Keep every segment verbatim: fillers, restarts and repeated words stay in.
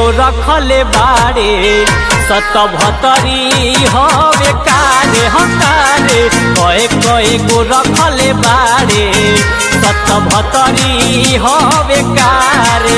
गो रखले बाड़े सतभतरी हवे कारे हकारे कए कए गो रखले बाड़े सतभतरी हवे कारे।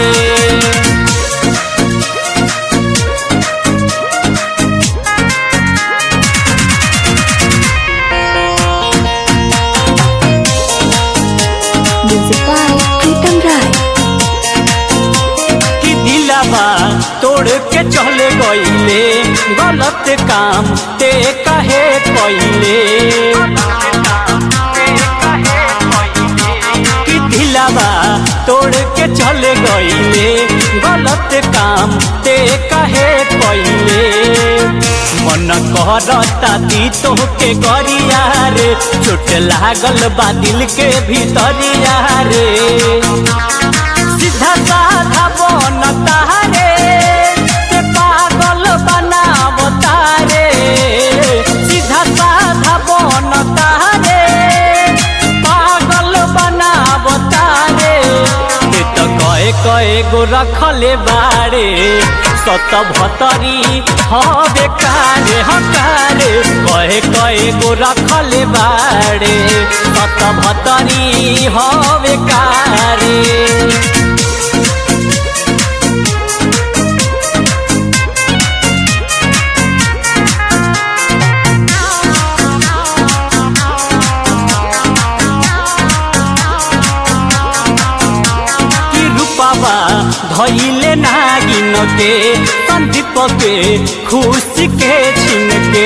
तोड़ के चले गईले गलत काम ते कहे कईले कि दिलावा तोड़ के चले गईले गलत काम ते कहे कईले। मन कहता दी तो के गरिया रे चोट लागल बा दिल के भीतरिया रे। सीधा साधा बनता रे ते पागल बनावता रे। सीधा साधा बनता रे पागल बनावता रे। ते तो कए कए गो रखले बाड़े सतभतरी हवे कारे हकारे कए कए गो रखले बाड़े सतभतरी हवे कारे। धइले नागिन के संदीप के खुशी के छीन के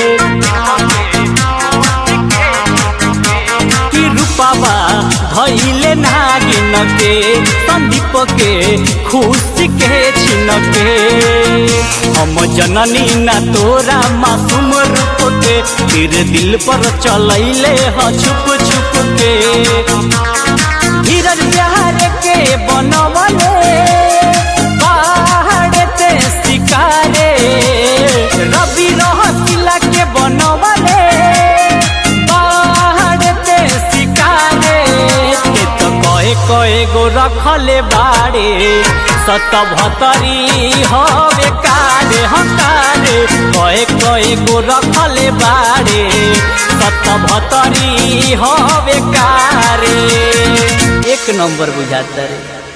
कि रूपावा धइले नागिन के संदीप के खुशी के छीन के। हम जननी ना तोरा मासूम रूप के तेरे दिल पर चलैले ह छुप छुप के। धीरज प्यार के बनवले पहाड़ ते शिकारे रवि रहसिला के बनवले पहाड़ ते शिकारे। के तो कए कए गो रखले बाड़े सतभतरी हवे कारे हकारे कए कए गो रखले बाड़े सतभतरी हवे कारे। एक नंबर बुझाता रे।